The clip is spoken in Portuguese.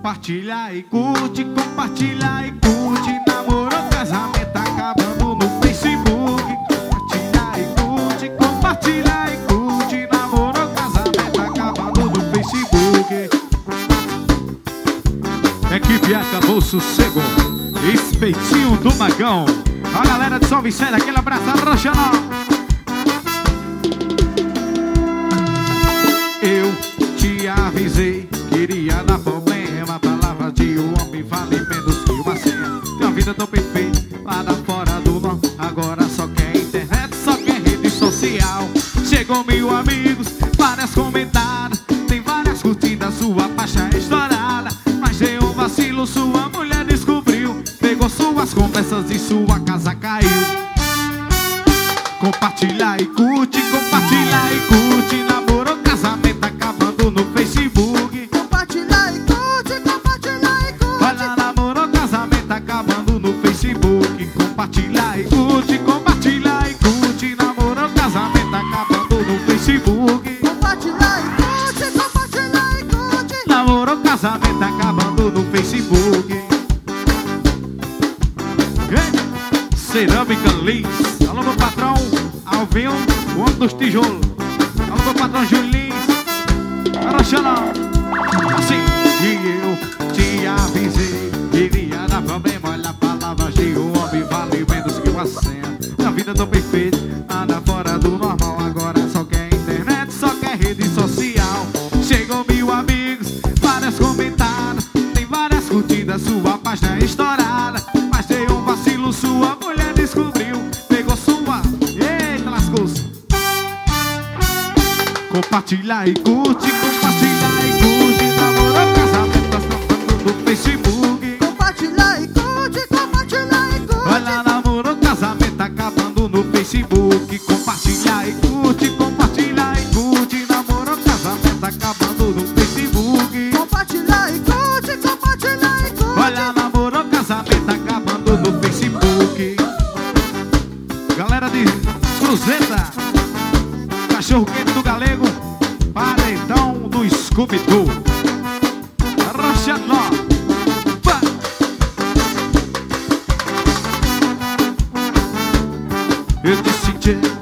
Compartilha e curte, compartilha e curte. Namoro, casamento acabando no Facebook. Compartilha e curte, compartilha e curte. Namoro, casamento acabando no Facebook. Equipe Acabou Sossego, Espetinho do Magão. A galera de São Vicente, aquele abraço arroxanó. Eu te avisei, queria dar problema. Palavra de um homem vale menos que uma senha. Tua vida tão perfeita, lá da fora do norte. Agora só quer internet, só quer rede social. Chegou 1000 amigos, várias comentadas, tem várias curtidas, sua faixa é estourada. Mas deu um vacilo, sua mulher descobriu. Pegou suas conversas e sua casa caiu. Compartilha e curte, compartilha e curte. Namoro, casamento acabando no Facebook. Compartilha e curte, compartilha e curte. Olha, namoro, casamento acabando no Facebook. Compartilha e curte, compartilha e curte. Namoro, casamento acabando no Facebook. Compartilha e curte, compartilha e curte. Namoro, casamento acabando no Facebook. Cerâmica Lins. Alô, meu patrão Alvinho, o homem dos tijolos. Alô, meu patrão Julins. Arroxanão. Assim. E eu te avisei, iria dar problema. Olha, palavras de um homem vale menos que uma senha. A vida tão perfeita, nada fora do normal. Agora só quer internet, só quer rede social. Chegou 1000 amigos, várias comentadas, tem várias curtidas, sua página é estourada. Mas deu um vacilo, sua mulher descobriu. Pegou sua... Eita, lascou-se. Compartilha e curte, compartilha e curte. Namoro, casamento acabando no Facebook. Compartilha e curte, compartilha e curte. Olha, namoro, casamento acabando no Facebook. Compartilha e curte, compartilha e curte. Namoro, casamento acabando no Facebook. Compartilha e curte, compartilha e curte. Olha, namoro, casamento acabando no Facebook. Galera de Cruzeta, cachorro quente do Galego, paredão do Scooby-Doo. Arroxanó. Eu disse